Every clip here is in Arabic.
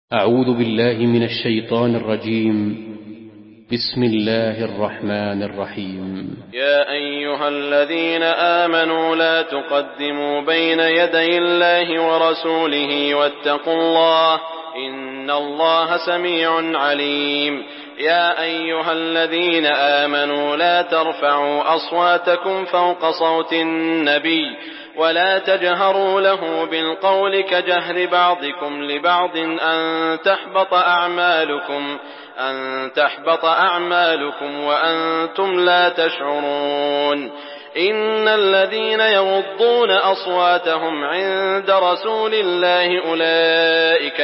أعوذ بالله من الشيطان الرجيم. بسم الله الرحمن الرحيم. يا أيها الذين آمنوا لا تقدموا بين يدي الله ورسوله واتقوا الله إن الله سميع عليم. يا أيها الذين آمنوا لا ترفعوا أصواتكم فوق صوت النبي ولا تجهروا له بالقول كجهر بعضكم لبعض أن تحبط أعمالكم وأنتم لا تشعرون. إن الذين يغضون أصواتهم عند رسول الله أولئك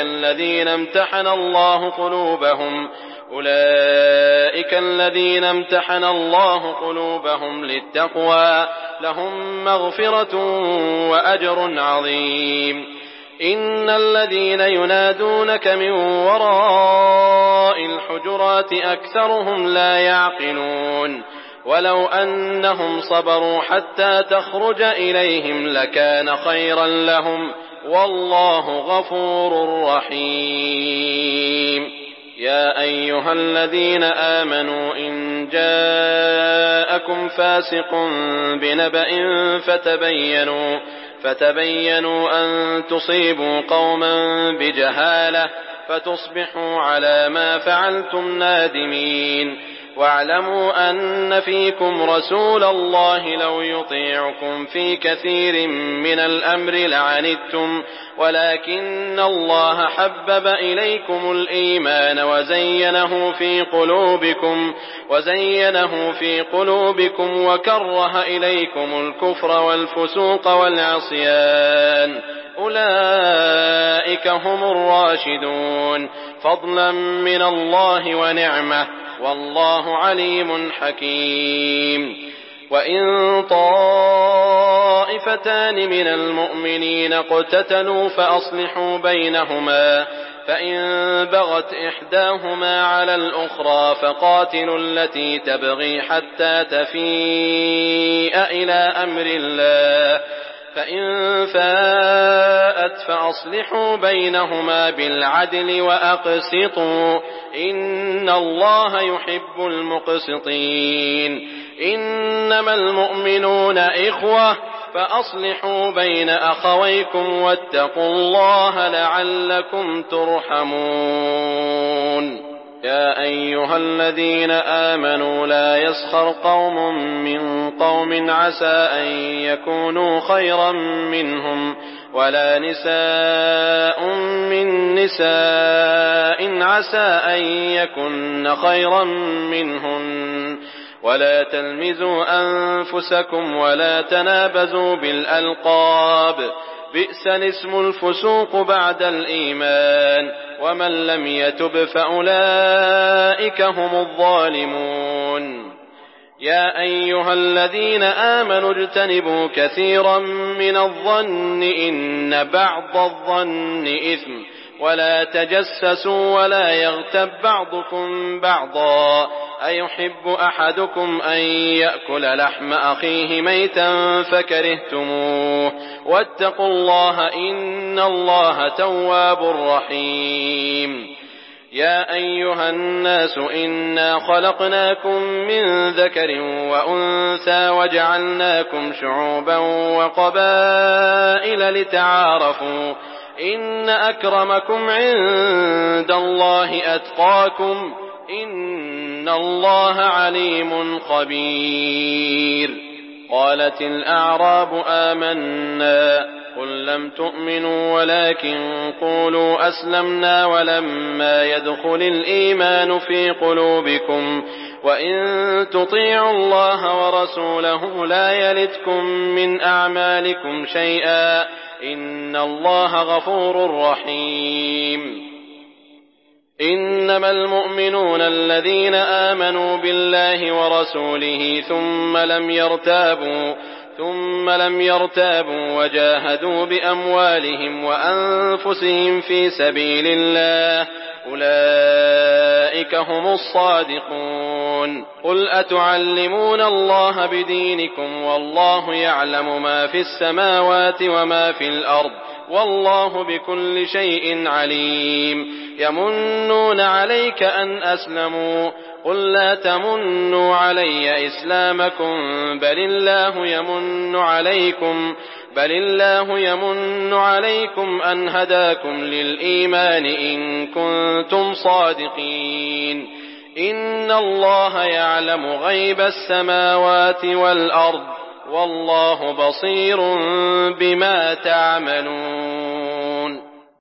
الذين امتحن الله قلوبهم للتقوى لهم مغفرة وأجر عظيم. إن الذين ينادونك من وراء الحجرات أكثرهم لا يعقلون. ولو أنهم صبروا حتى تخرج إليهم لكان خيرا لهم والله غفور رحيم. يا أيها الذين آمنوا إن جاءكم فاسق بنبأ فتبينوا أن تصيبوا قوما بجهالة فتصبحوا على ما فعلتم نادمين. واعلموا أن فيكم رسول الله لو يطيعكم في كثير من الأمر لعنتم ولكن الله حبب إليكم الإيمان وزينه في قلوبكم وكره إليكم الكفر والفسوق والعصيان أولئك هم الراشدون فضلا من الله ونعمة والله عليم حكيم. وإن طائفتان من المؤمنين اقتتلوا فأصلحوا بينهما فإن بغت إحداهما على الأخرى فقاتلوا التي تبغي حتى تفيء إلى أمر الله فإن فاءت فأصلحوا بينهما بالعدل وأقسطوا إن الله يحب المقسطين. إنما المؤمنون إخوة فأصلحوا بين أخويكم واتقوا الله لعلكم ترحمون. يا أيها الذين آمنوا لا يسخر قوم من قوم عسى أن يكونوا خيرا منهم ولا نساء من نساء عسى أن يكن خيرا منهن ولا تلمزوا أنفسكم ولا تنابزوا بالألقاب بئس الاسم الفسوق بعد الإيمان ومن لم يتب فأولئك هم الظالمون. يا أيها الذين آمنوا اجتنبوا كثيرا من الظن إن بعض الظن إثم ولا تجسسوا ولا يغتب بعضكم بعضا أيحب أحدكم أن يأكل لحم أخيه ميتا فكرهتموه واتقوا الله إن الله تواب رحيم. يا أيها الناس إنا خلقناكم من ذكر وأنثى وجعلناكم شعوبا وقبائل لتعارفوا إن أكرمكم عند الله أتقاكم إن الله عليم خبير. قالت الأعراب آمنا قل لم تؤمنوا ولكن قولوا أسلمنا ولما يدخل الإيمان في قلوبكم وإن تطيعوا الله ورسوله لا يلتكم من أعمالكم شيئا إن الله غفور رحيم. إنما المؤمنون الذين آمنوا بالله ورسوله ثم لم يرتابوا وجاهدوا بأموالهم وأنفسهم في سبيل الله أولئك هم الصادقون. قل أتعلمون الله بدينكم والله يعلم ما في السماوات وما في الأرض والله بكل شيء عليم. يمنون عليك أن أسلموا قل لا تمنوا علي إسلامكم بل الله يمن عليكم أن هداكم للإيمان إن كنتم صادقين إن الله يعلم غيب السماوات والأرض والله بصير بما تعملون.